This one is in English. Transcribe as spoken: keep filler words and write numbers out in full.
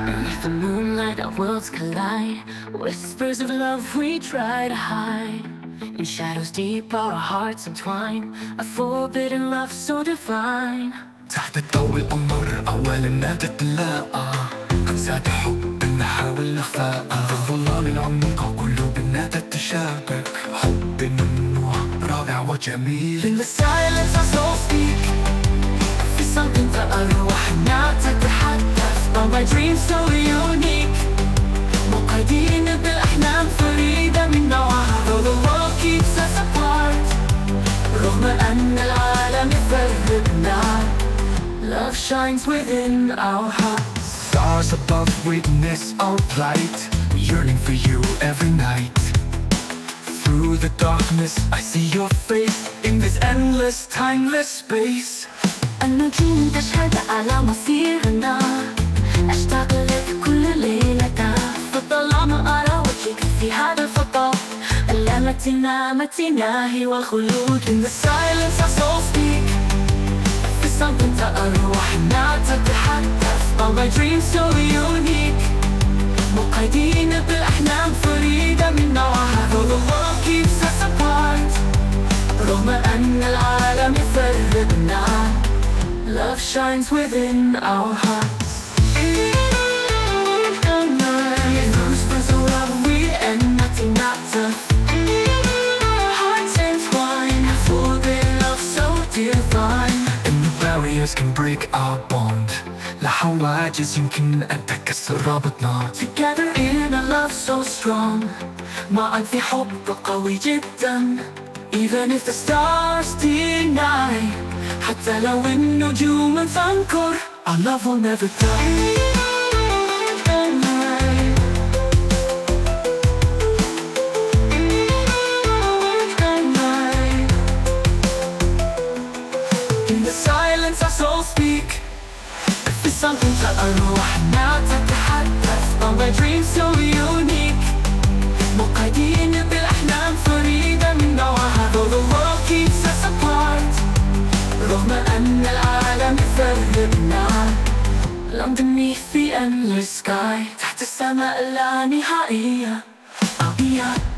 Beneath the moonlight our worlds collide. Whispers of love we try to hide. In shadows deep our hearts entwine. A forbidden love so divine. تحت ضوء القمر أولا نادت نلاقى. زاد حب نحاول نخفاء. في الظلام العميق قلوبنا تتشابك. حب ممنوع رائع وجميل. In the silence our souls speak. في something فأرواحنا تتحدث. All my dreams so unique. مقيدين بالأحلام فريدة من نوعها. Though the world keeps us apart. رغم أن العالم يفرقنا. Love shines within our hearts. Stars above witness our plight. Yearning for you every night. Through the darkness I see your face. In this endless timeless space. النجوم تشهد على مصيرنا. أشتاق لك كل ليلة. في الظلام أرى وجهك في هذا الفضاء. علامتنا متناهي والخلود. In the silence our souls speak. في something أرواحنا تتحدث. All my dreams so unique. مقيدين بالأحلام فريدة من نوعها. Though the world keeps us apart. رغم أن العالم يفرقنا. Love shines within our hearts. Whispers of love we and nothing matters. Hearts entwine. Forbidden love so divine. And the barriers can break our bond. لا حواجز يمكن أن تكسر رابطنا. Together in a love so strong. معا في حب قوي جدا. Even if the stars deny. حتى لو النجوم تنكر. Our love will never die. In the silence our souls speak. في something فأرواحنا تتحدث. All my dreams so unique. مقيدين بالأحلام فريدة من نوعها. Though the world keeps us apart. رغم أن العالم يفرقنا. Long beneath the endless sky. تحت السماء اللانهائية. I'll be